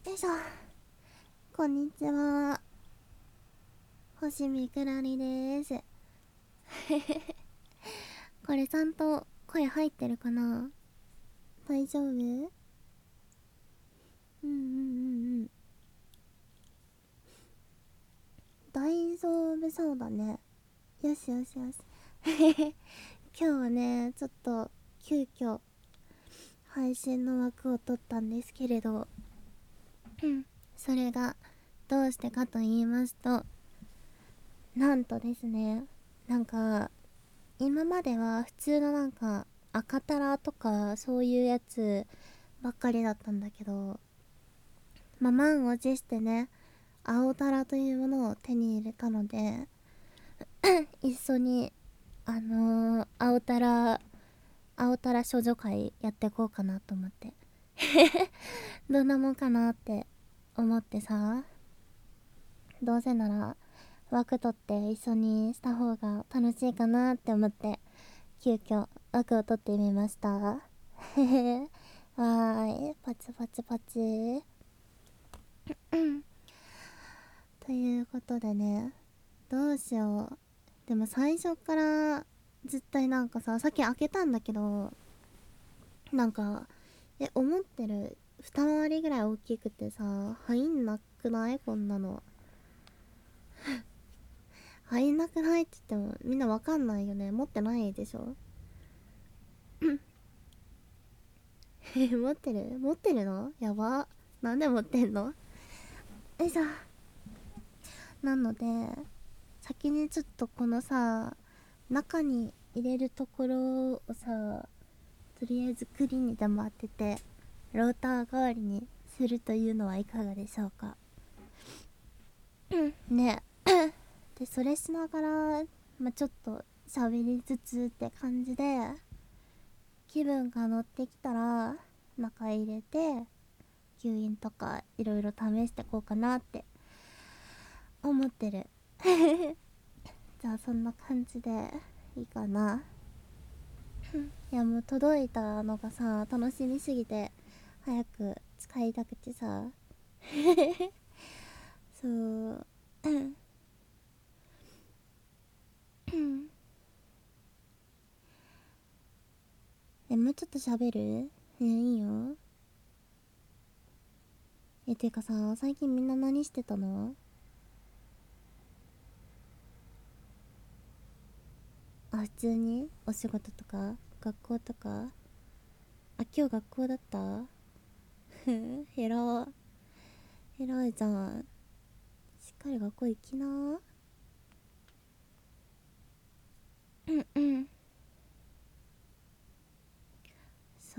よいしょ。こんにちは。星見くらりです。これちゃんと声入ってるかな？大丈夫？うんうんうん。大丈夫そうだね。よしよしよし。今日はね、ちょっと急遽配信の枠を取ったんですけれど、それがどうしてかと言いますと、なんとですね、なんか今までは普通の赤タラとかそういうやつばっかりだったんだけど、満を持してね、青タラというものを手に入れたので、一緒に青タラ少女会やっていこうかなと思って。どんなもんかなって思ってさ、どうせなら枠取って一緒にした方が楽しいかなって思って、急遽枠を取ってみました。へへ。わーい、パチパチパチ。ということでね、どうしよう。でも最初から絶対さ、さっき開けたんだけど、なんか思ってる二回りぐらい大きくてさ、入んなくない？こんなの入んなくないって言ってもみんなわかんないよね。持ってないでしょ？持ってるのやば。なんで持ってんの？よいしょ。なので先にちょっとこのさ、中に入れるところをさ、とりあえず栗にでも当ててローター代わりにするというのはいかがでしょうか。ね。でそれしながら、ちょっと喋りつつって感じで、気分が乗ってきたら中入れて吸引とかいろいろ試してこうかなって思ってる。じゃあそんな感じでいいかな。いやもう届いたのがさ、楽しみすぎて早く使いたくてさ。そう。もうちょっと喋る？いいよ。てかさ、最近みんな何してたの？普通にお仕事とか学校とか。今日学校だった？へら。偉いじゃん。しっかり学校行きな。そう、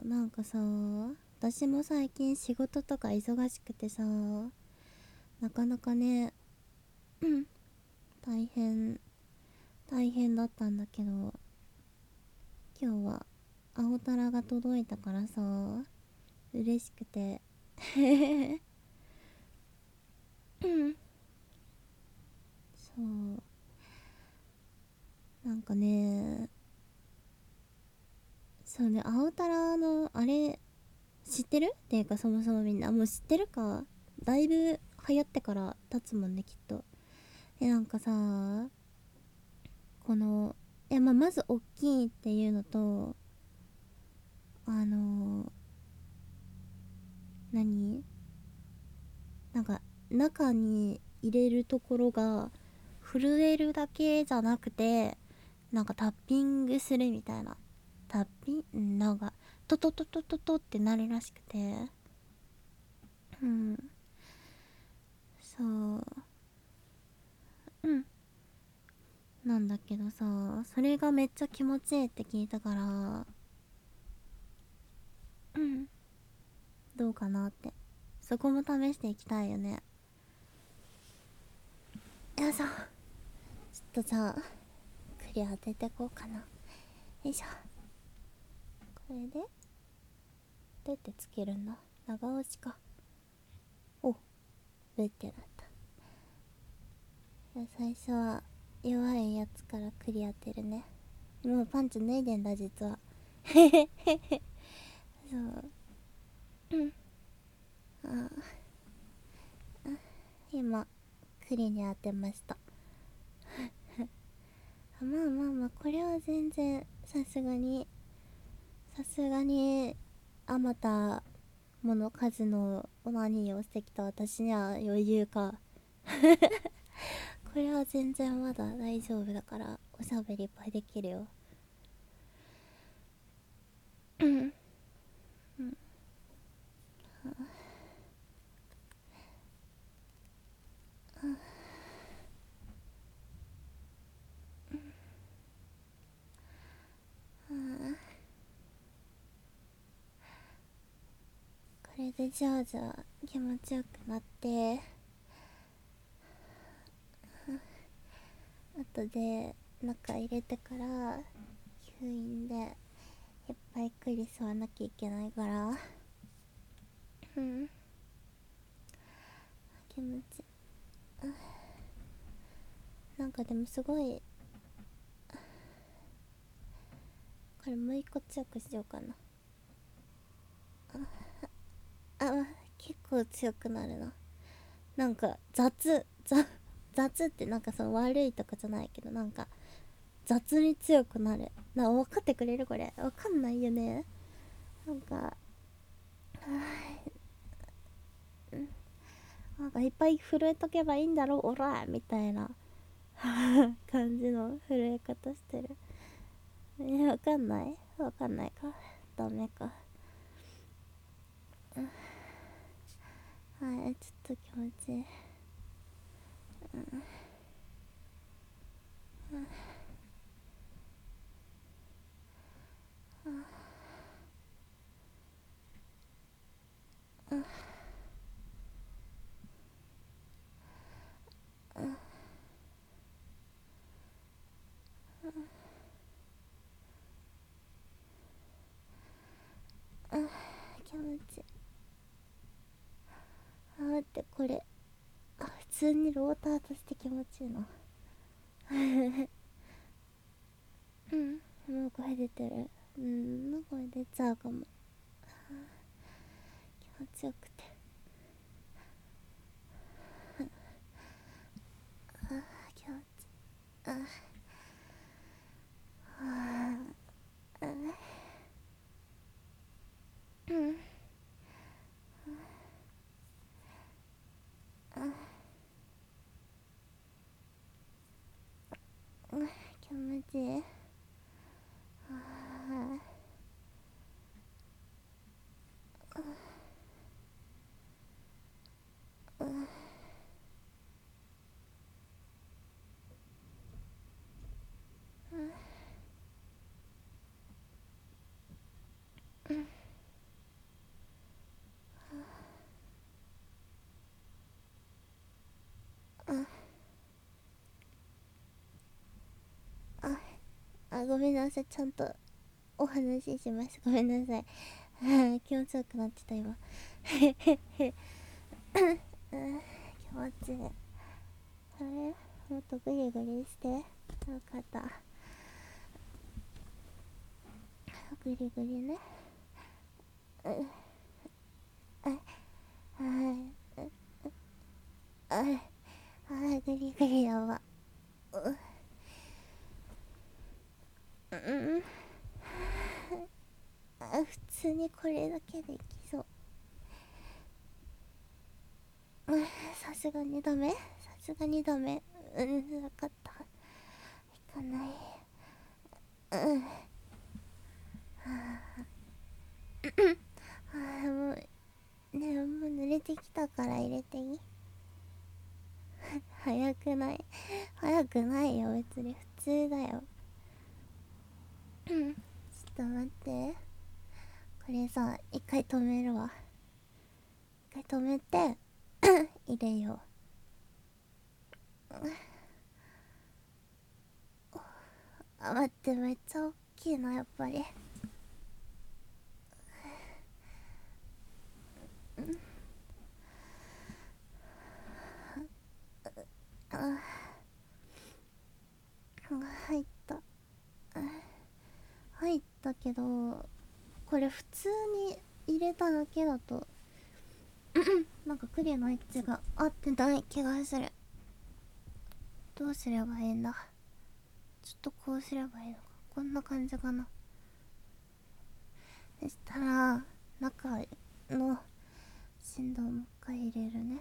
さ、私も最近仕事とか忙しくてさ、なかなかね、大変大変だったんだけど、今日は青タラが届いたからさ、嬉しくて。そう、ね、そうね、青タラのあれ知ってる？っていうか、そもそもみんなもう知ってるか。だいぶ流行ってから経つもんね、きっと。さ、このまず大きいっていうのと、あの何中に入れるところが震えるだけじゃなくて、タッピングするみたいな。タッピントトトトトトってなるらしくて。うん。そう。なんだけどさ、それがめっちゃ気持ちいいって聞いたから、どうかなって。そこも試していきたいよね。よいしょ。ちょっとじゃあクリ当ててこうかな。よいしょ。これでどうやってつけるんだ？長押しか。お、ブってなった。最初は弱いやつからクリ当てるね。もうパンツ脱いでんだ実は。そう。 あ今栗に当てました。まあまあまあ、これは全然さすがにあまたもの数の何をしてきた私には余裕か。これは全然まだ大丈夫だからおしゃべりいっぱいできるよ。うんこれでじゃあ気持ちよくなって、あとで中入れてから吸引でいっぱい栗吸わなきゃいけないから。気持ちなんかでもすごい、これもう一個強くしようかな。あ、結構強くなるな。なんか雑ってなんかその悪いとかじゃないけど、なんか雑に強くなるな。分かってくれる？これ分かんないよね。なんかいっぱい震えとけばいいんだろオラみたいな感じの震え方してる。分かんないか。ダメか。はい、ちょっと気持ちいい。気持ちいい。待って、これ普通にローターとして気持ちいいな。もう声出てる。もう声出ちゃうかも。気持ちよくて、気持ち気持ちいい。ごめんなさい、ちゃんとお話しします。ごめんなさい。気持ちよくなってた今。気持ちいい。あれ、もっとグリグリして。よかった。グリグリね。グリグリやば。普通にこれだけできそう。さすがにダメ。分かった。いかない。もうね、もう濡れてきたから入れていい？早くないよ、別に普通だよ。ちょっと待って、これさ、一回止めるわ。一回止めて入れよう。待って、めっちゃ大きいな、やっぱり。入った。入ったけど、これ普通に入れただけだとなんかクリのエッジが合ってない気がする。どうすればいいんだ。ちょっとこうすればいいのか。こんな感じかな。そしたら中の振動をもう一回入れるね。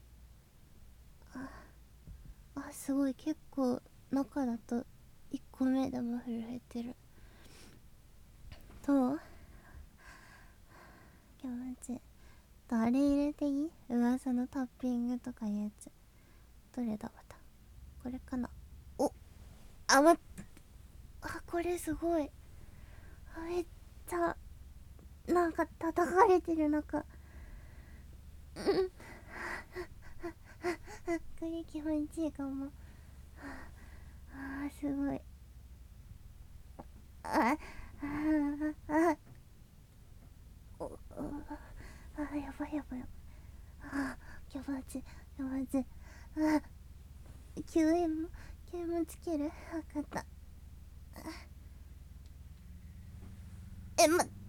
すごい、結構中だと1個目でも震えてる。どう？気持ちいい。あれ入れていい？噂のタッピングとかいうやつ。どれだまた。これかな。お、これすごい。めっちゃなんか叩かれてる。なんかこれ気持ちいいかも。すごい。あああやばいやばいやばい。気持ちいい気持ちいい。救援もつける。わかった。待って。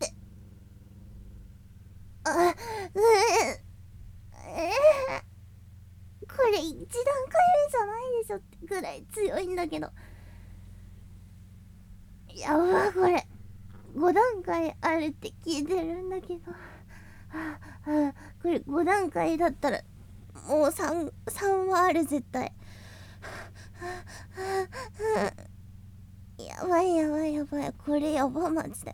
これ1段階目じゃないでしょってぐらい強いんだけど。やば、これ5段階あるって聞いてるんだけど、これ5段階だったらもう3はある絶対。やばいやばいやばい、これやばマジで。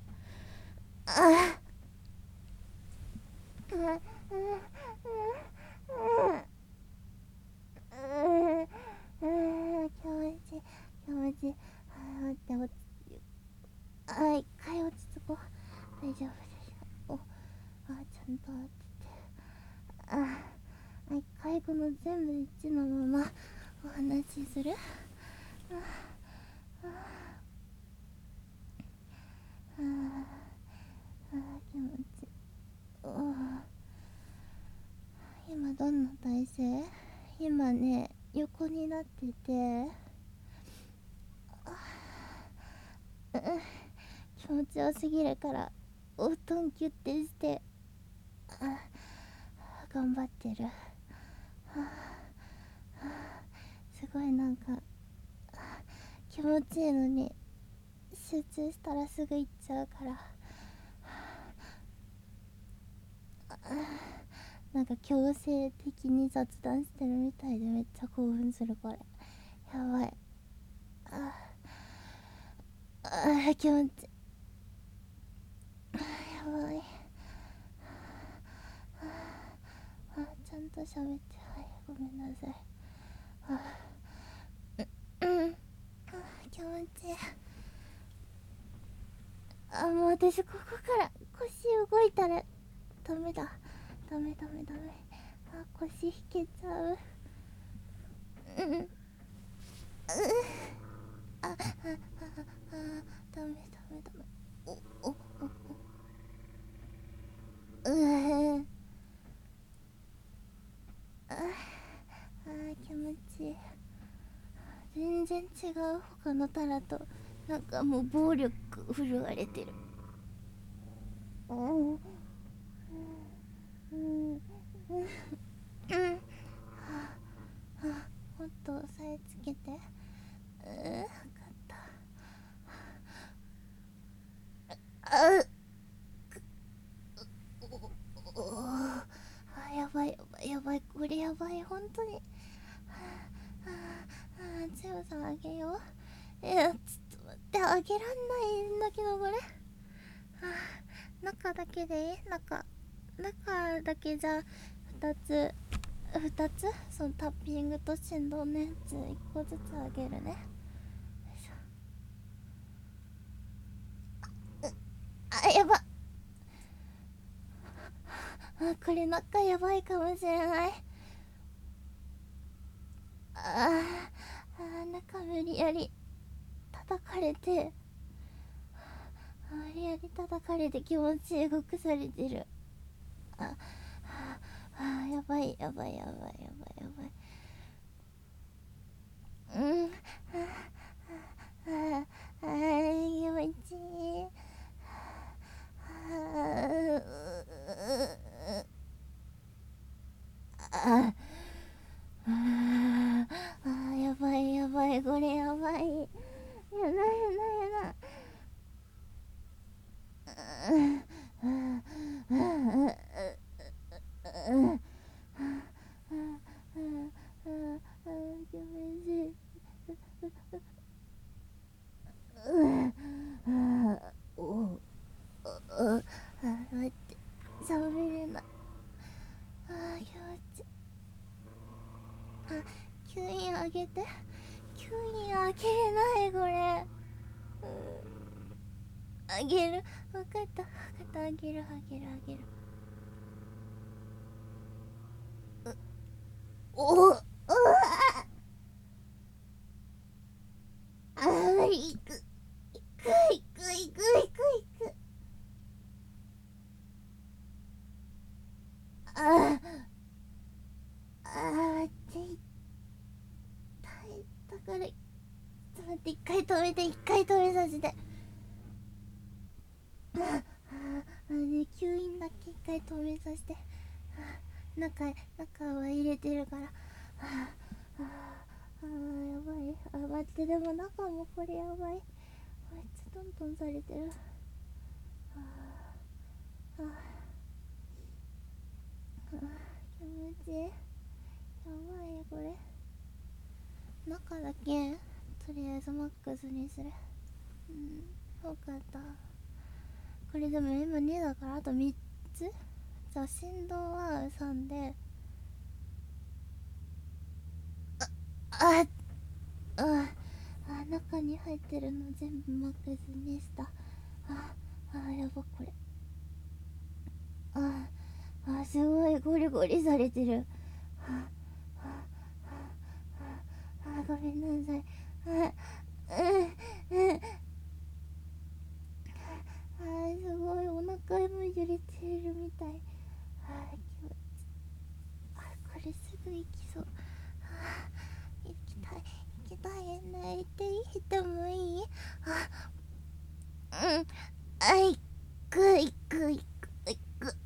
気持ちいい気持ちいい。待って待って、一回落ち着こう。大丈夫でしょ。ちゃんと当てて。一回この全部1のままお話しする。気持ちいい。今どんな体勢？今ね、横になってて、気持ちよすぎるからお布団キュッてして頑張ってる。すごいなんか気持ちいいのに集中したらすぐ行っちゃうから、なんか強制的に雑談してるみたいでめっちゃ興奮する。これやばい。気持ちやばい。ちゃんと喋って。はい、ごめんなさい。気持ちいい。もう私ここから腰動いたらダメだ。ダメ。腰引けちゃう。ダメ。気持ちいい。全然違う。他のタラとなんかもう暴力振るわれてる。もっと押さえつけて。分かった。やばいこれやばい本当に。強さ上げよう。ちょっと待って、上げらんないんだけどこれ。中だけでいい？中だけじゃ2つそのタッピングと振動のやつ1個ずつ上げるね。やば。これ中やばいかもしれない。中無理やり叩かれて気持ちよくされてる。やばい。気持ちいい。 やばいやばい、これやばい。やだやだやだ。気持ちいい。待って、喋れない。気持ちいい。吸引あげて。吸引あげれないこれ。あげる。分かった分かった、あげるあげるあげる。おお、いくいくいくいくいくいく。待って、痛い。だから、ちょっと待って、一回止めて、一回止めさせて。ね、吸引だけ一回止めさせて。中は入れてるから。やばい。待って、でも中もこれやばい。めっちゃトントンされてる。気持ちいい。やばいこれ。中だけとりあえずマックスにする。そうかった。これでも今2だからあと3つ。じゃあ振動は3で、中に入ってるの全部マックスにした。やば、これ。すごいゴリゴリされてる。ごめんなさい。すごいお腹も揺れてるみたい。気持ちいい。これすぐ行きそう。行きたい行きたいね。行ってもいい？行く行く行く行く。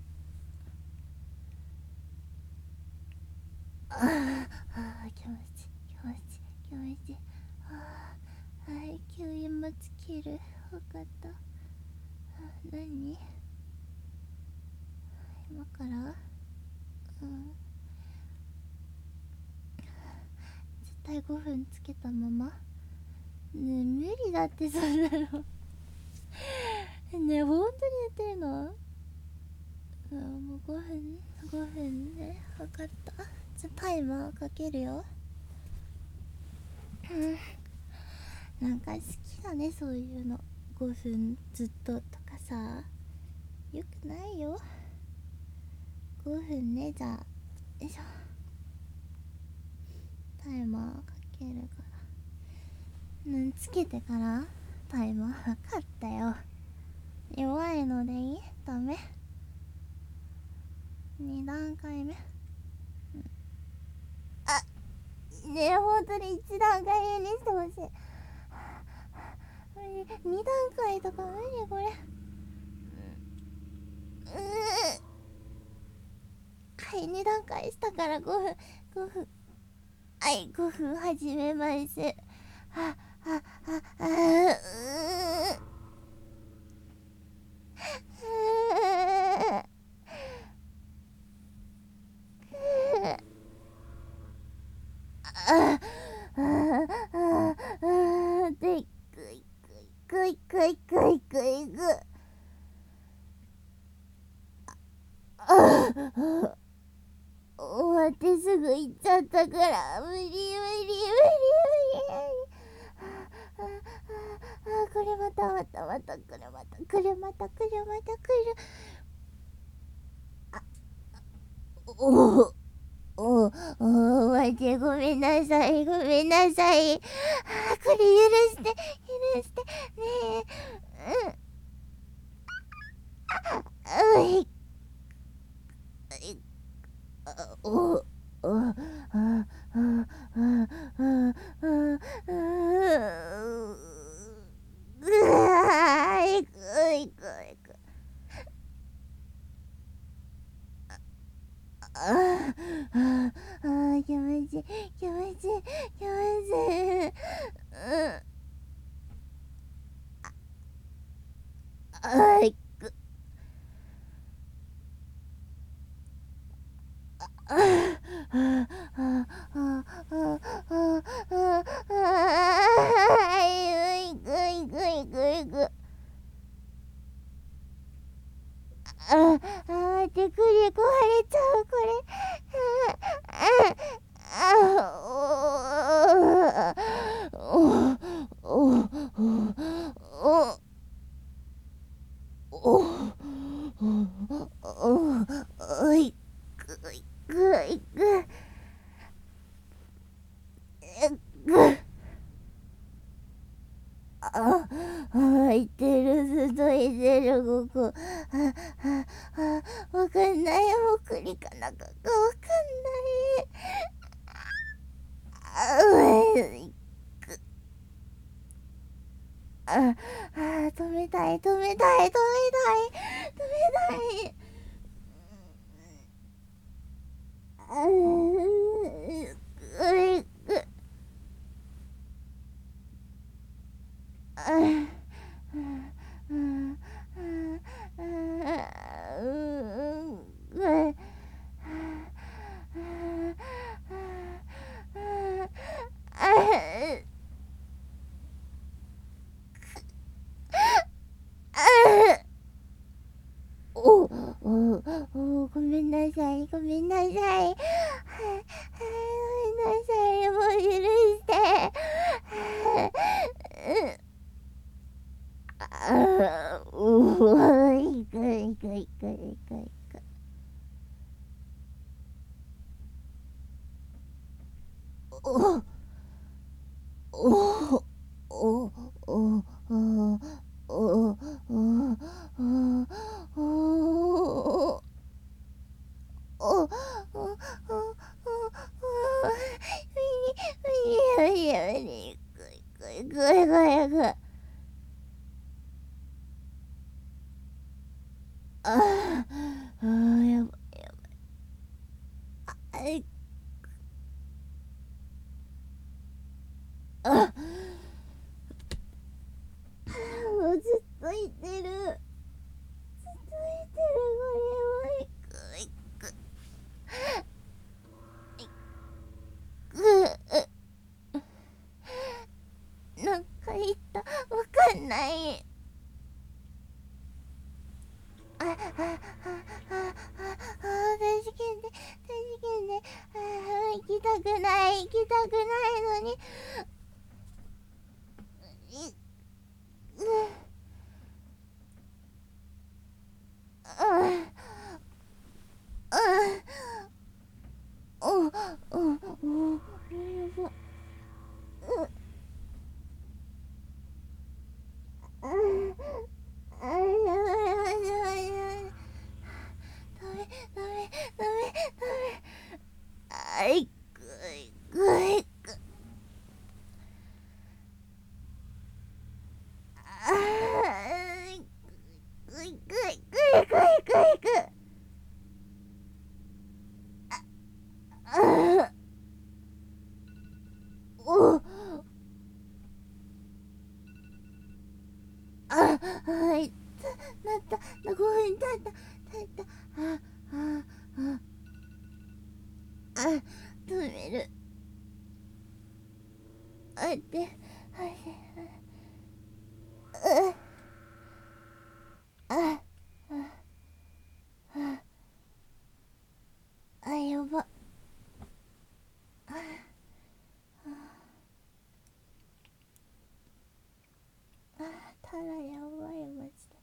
気持ちいい気持ちいい気持ちいい。吸引もつける。分かった。何？今から？絶対5分つけたまま。ねえ、無理だってそんなの。ねえ、本当にやってるの？もう5分ね。分かった。じゃタイマーかけるよ。なんか好きだね、そういうの。5分ずっととかさ、よくないよ。5分ね。じゃあよいしょ。タイマーかけるから。つけてからタイマー。分かったよ。弱いのでいい？ダメ。2段階目。ねえ、ほんとに1段階目にしてほしい。2段階とか無理これ。はい、2段階したから5分。はい、5分始めます。で、いく。終わってすぐ行っちゃったから無理。これまた来る。待って、ごめんなさい。これ許してねえ。いく。 ちい気持ちいい気持ちいい。あいくあああああいくいくいくいく。手首壊れちゃうこれ。いくいくいく。いてる、ずっといてる、ここ。わかんない。もうクリかなんかわかんない。止めたい、止めたい、止めたい、止めたい。ごめんなさい、ごめんなさい。ごめんなさい、もう許して。いくいくいくいくいく。おおおおおおやばい。もうずっと言ってる。ずっと言ってる。これはいくなんか言った。わかんない。助けて、助けて。行きたくない、行きたくないのに。いくいくいく。いくいくいくいくいくいく。おはい、なった、5分経った、経った。止める。で、やば。ただやばい、マジで。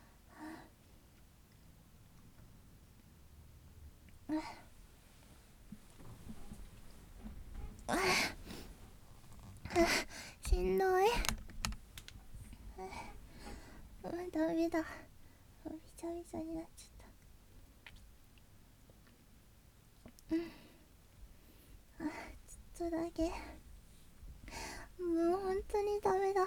しんどい。ダメだ。びちゃびちゃになっちゃった。ちょっとだけ。もう本当にダメだ。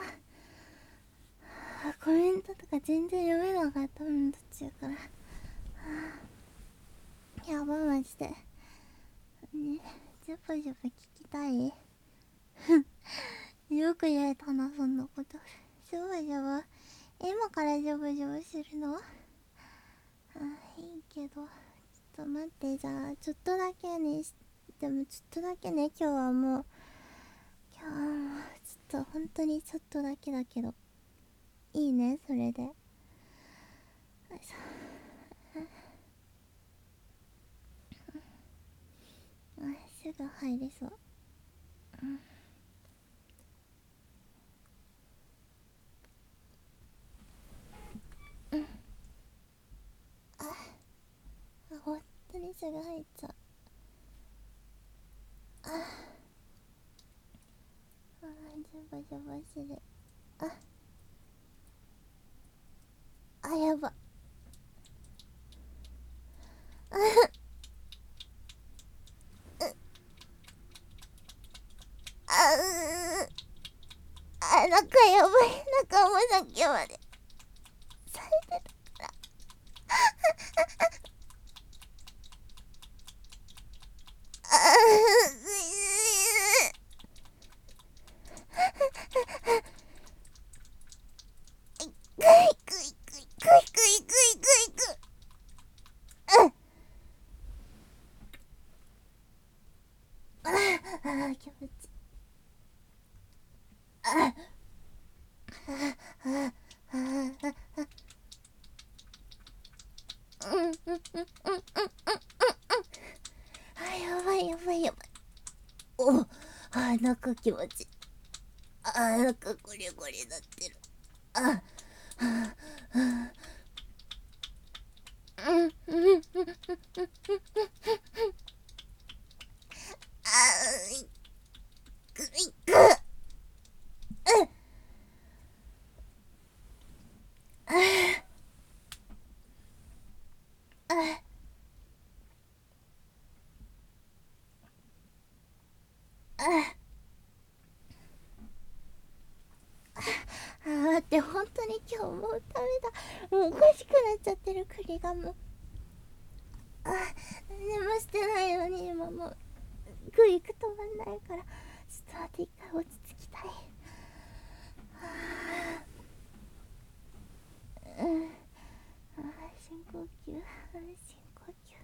コメントとか全然読めなかったもん、途中から。やばい、マジで。ね、じジュブジュブ聞きたいよく言えたな、そんなこと。ジュブジュブ今からジュブジュブするの？いいけど、ちょっと待って、じゃあちょっとだけにし、でもちょっとだけね、今日はもうちょっと本当にちょっとだけだけどいいね、それで。よいしょ。すぐ入りそう。本当にすぐ入っちゃう。ジャバジャバする。やば。なんかやばい。なんかもうさっきまでされてたから。グイグイグイグイグイグイグイグイ。気持ちいい。やばいやばいやばい。なんか気持ちいい。なんかゴリゴリなってる。グイグ待って、本当に今日もうダメだ。もうおかしくなっちゃってる、栗がもう。何もしてないのに今もうグイグ止まんないから、ちょっと待って、一回落ち着きたい。深呼吸、深呼吸。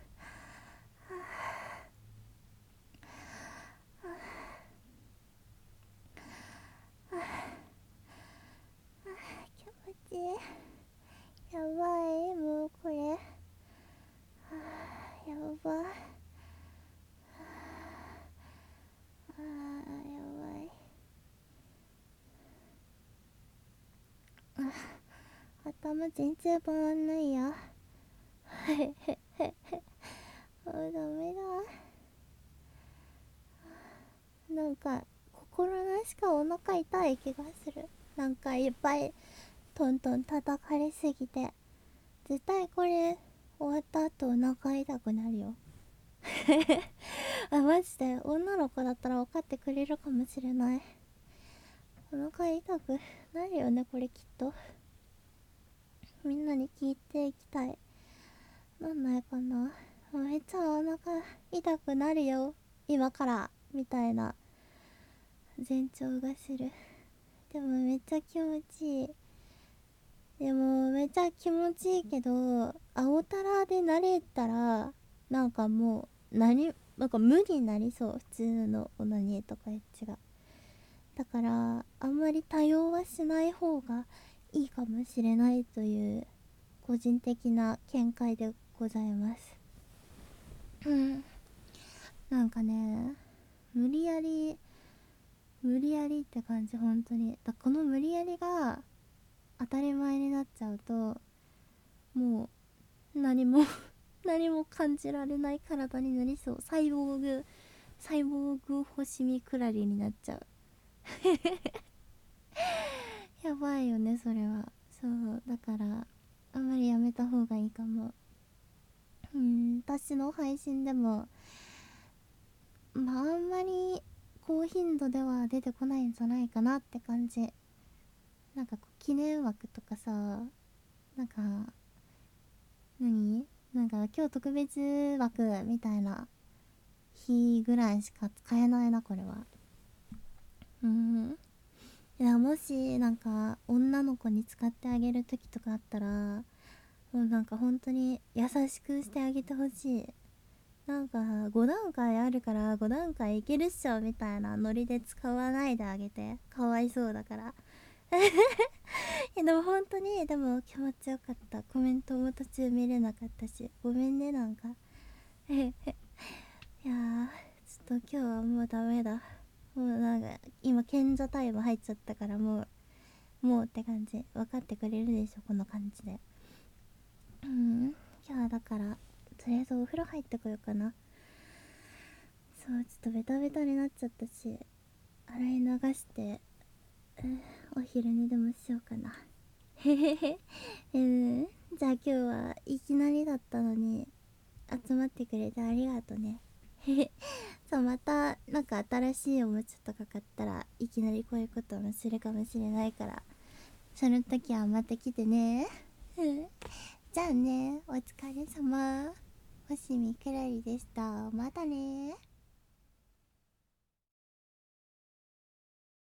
気持ちいい。やばい、もうこれ。やば。やばい。頭全然回んないや。もうダメだ。なんか心なしかお腹痛い気がする。なんかいっぱいトントン叩かれすぎて。絶対これ終わった後お腹痛くなるよ。マジで女の子だったら分かってくれるかもしれない。お腹痛くなるよね、これきっと。みんなに聞いていきたい。なんないかな。めっちゃお腹痛くなるよ今からみたいな前兆がする。でもめっちゃ気持ちいい。でもめっちゃ気持ちいいけど、青たらで慣れたらなんかもうなんか無になりそう、普通のオナニーとかエッチが。だからあんまり多用はしない方がいいかもしれないという個人的な見解でございます。なんかね、無理やりって感じ、本当に。この無理やりが当たり前になっちゃうと、もう何も何も感じられない体になりそう。サイボーグ星見くらりになっちゃう。やばいよね、それは。そうだからあんまりやめた方がいいかも。私の配信でもあんまり高頻度では出てこないんじゃないかなって感じ。なんか記念枠とかさ、なんかなんか今日特別枠みたいな日ぐらいしか使えないなこれは。いや、もしなんか女の子に使ってあげる時とかあったら、もうなんか本当に優しくしてあげてほしい。なんか5段階あるから5段階いけるっしょみたいなノリで使わないであげて、かわいそうだから。でも本当にでも気持ちよかった。コメントも途中見れなかったしごめんねなんか。いやー、ちょっと今日はもうダメだ。もうなんか今賢者タイム入っちゃったから、もうって感じ。分かってくれるでしょこの感じで。今日はだからとりあえずお風呂入ってこようかな。そう、ちょっとベタベタになっちゃったし、洗い流して、お昼寝でもしようかな。へへへ。じゃあ今日はいきなりだったのに集まってくれてありがとね。へへ。そう、またなんか新しいおもちゃとか買ったらいきなりこういうこともするかもしれないから、その時はまた来てね。じゃあね、お疲れ様。星見くらりでした。またね。